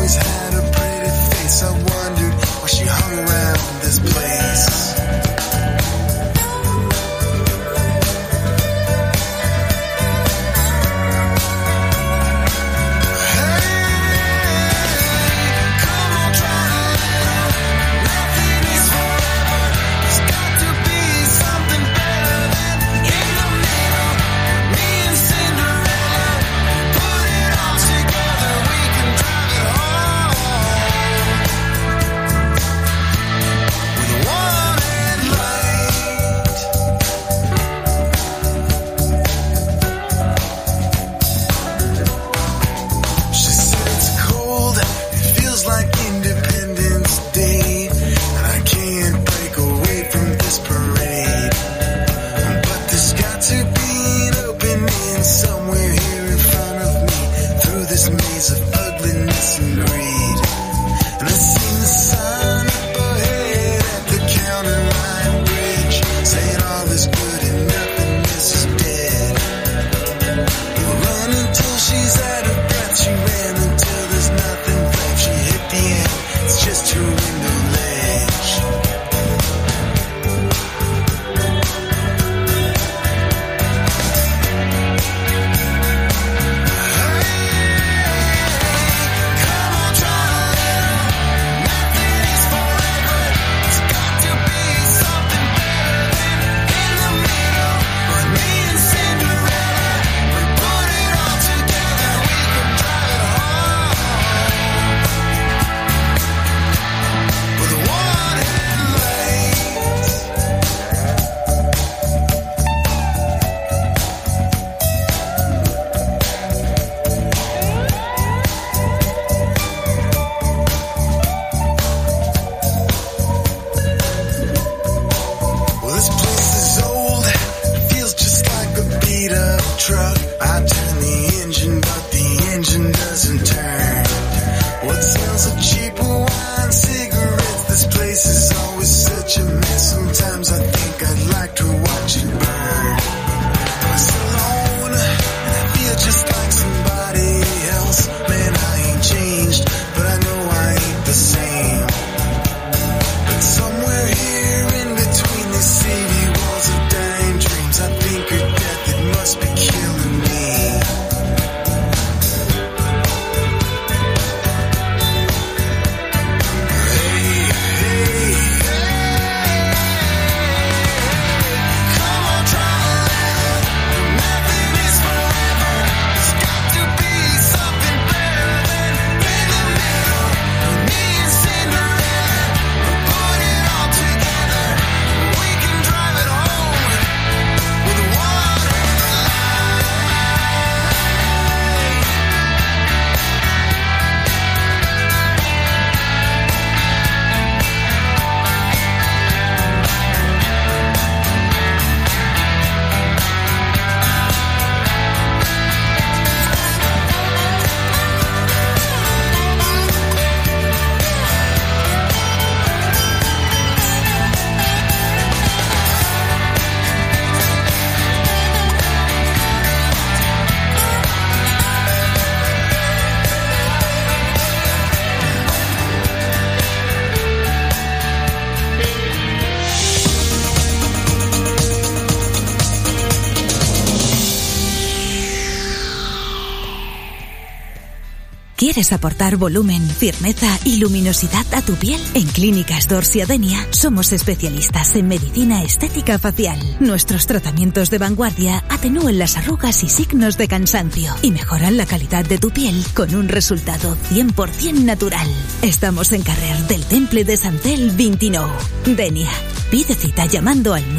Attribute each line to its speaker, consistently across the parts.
Speaker 1: ¿Quieres aportar volumen, firmeza y luminosidad a tu piel? En Clínicas Dorsia Denia somos especialistas en medicina estética facial. Nuestros tratamientos de vanguardia atenúan las arrugas y signos de cansancio y mejoran la calidad de tu piel con un resultado 100% natural. Estamos en Carrer del Temple de Santel 29. Denia. Pide cita llamando al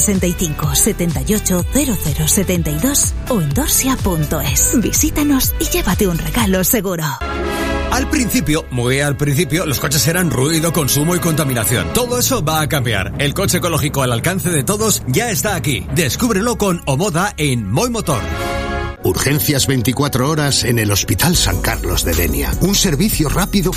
Speaker 1: 965 78 0072 o en dorsia.es. Visítanos y llévate un regalo seguro.
Speaker 2: Al principio, muy al principio, los coches eran ruido, consumo y contaminación. Todo eso va a cambiar. El coche ecológico al alcance de todos ya está aquí. Descúbrelo con Omoda en Moi Motor.
Speaker 3: Urgencias 24 horas en el Hospital San Carlos de Denia. Un servicio rápido,